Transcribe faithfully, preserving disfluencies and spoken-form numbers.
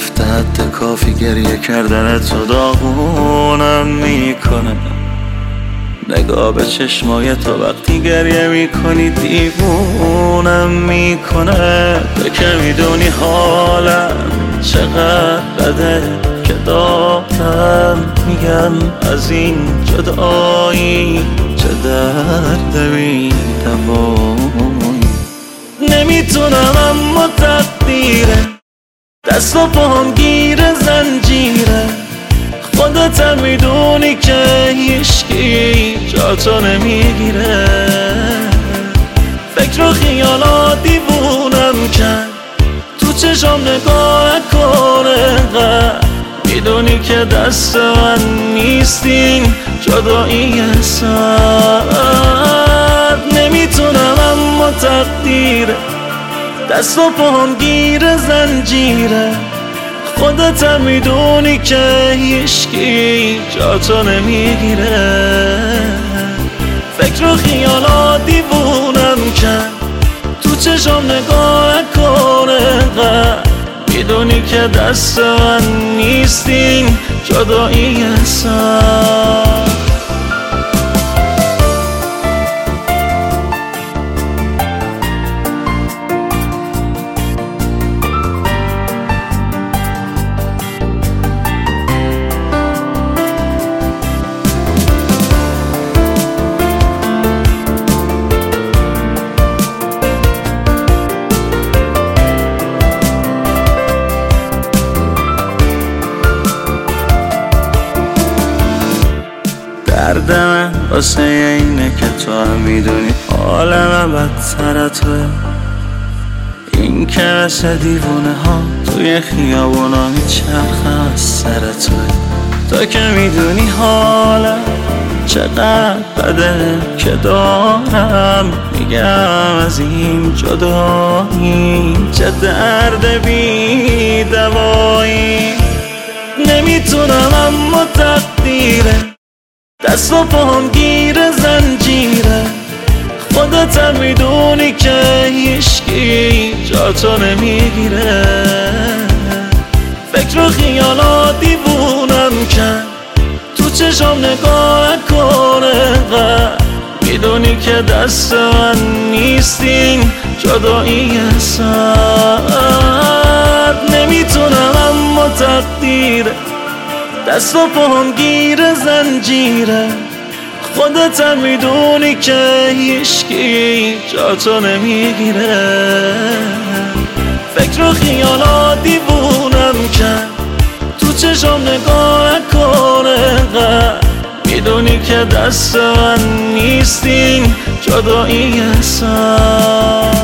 گفته حد کافی گریه کردن تو داغونم میکنه. نگاه به چشمای تو وقتی گریه میکنی دیوونم میکنه. تو که میدونی حالم چقدر بده که دارم میگم از این جدایی چه درد بی دوایی. نمیتونم اما تقدیره دست و پاهم گیر زنجیره. خودت هم میدونی که هیچکی جاتو نمیگیره. فکر و خیالات دیوونم کرد تو چشم نگاه کنه. میدونی که دست من نیستین جدایی سر. نمیتونم اما تقدیره دست و پاهم گیر زنجیره. خودت هم میدونی که هیچکی جاتو نمیگیره. فکر و خیالات دیوونم کرد تو چشم نگاه کنه. میدونی که دست من نیستین جدایی سر. درد من واسه اینه که تو هم میدونی حال من بدتر توه. این که مثل دیوونه ها توی خیابونا میچرخم از سر توه. تو که میدونی حالم چقدر بده که دارم میگم از این جدایی چه درد بی دوایی. نمیتونم اما تقدیره دست و پاهم گیر زنجیره. خودت هم میدونی که هیچکی جاتو نمیگیره. فکر و خیالات دیوونم کرد تو چشم نگاه کنه. میدونی که دست من نیستین جدایی سر. نمیتونم اما تقدیره دست و پاهم گیر زنجیره. خودت هم میدونی که هیچکی جاتو نمیگیره. فکر و خیالات دیوونم کرد تو چشم نگاه کنه. میدونی که دست من نیستین جدایی سر.